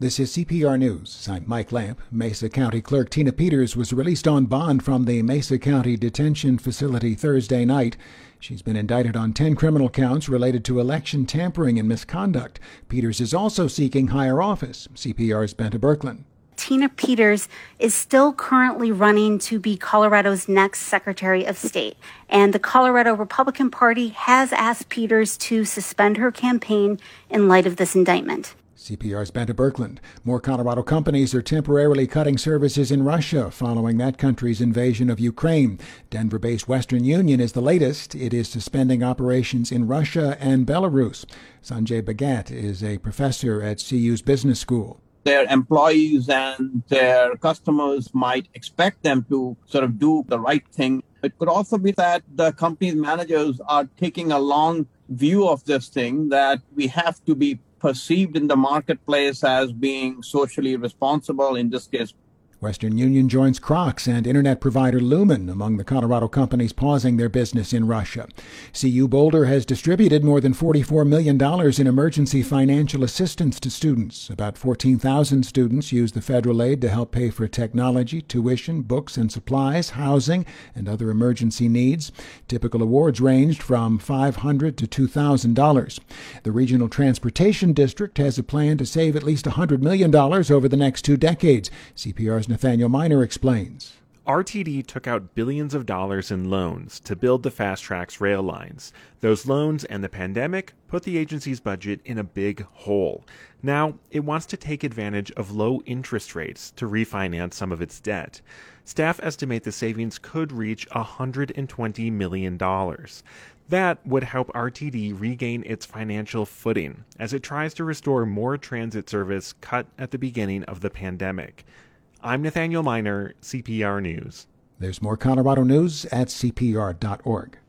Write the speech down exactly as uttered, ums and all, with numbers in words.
This is C P R News. I'm Mike Lamp. Mesa County Clerk Tina Peters was released on bond from the Mesa County Detention Facility Thursday night. She's been indicted on ten criminal counts related to election tampering and misconduct. Peters is also seeking higher office. C P R's Benta Birkeland. Tina Peters is still currently running to be Colorado's next Secretary of State. And the Colorado Republican Party has asked Peters to suspend her campaign in light of this indictment. C P R's Benta Birkeland. More Colorado companies are temporarily cutting services in Russia following that country's invasion of Ukraine. Denver-based Western Union is the latest. It is suspending operations in Russia and Belarus. Sanjay Bhagat is a professor at C U's business school. Their employees and their customers might expect them to sort of do the right thing. It could also be that the company's managers are taking a long view of this thing, that we have to be perceived in the marketplace as being socially responsible, in this case. Western Union joins Crocs and internet provider Lumen among the Colorado companies pausing their business in Russia. C U Boulder has distributed more than forty-four million dollars in emergency financial assistance to students. About fourteen thousand students use the federal aid to help pay for technology, tuition, books and supplies, housing, and other emergency needs. Typical awards ranged from five hundred dollars to two thousand dollars. The Regional Transportation District has a plan to save at least one hundred million dollars over the next two decades. C P R's Nathaniel Miner explains. R T D took out billions of dollars in loans to build the Fast Track's rail lines. Those loans and the pandemic put the agency's budget in a big hole. Now, it wants to take advantage of low interest rates to refinance some of its debt. Staff estimate the savings could reach one hundred twenty million dollars. That would help R T D regain its financial footing as it tries to restore more transit service cut at the beginning of the pandemic. I'm Nathaniel Miner, C P R News. There's more Colorado news at C P R dot org.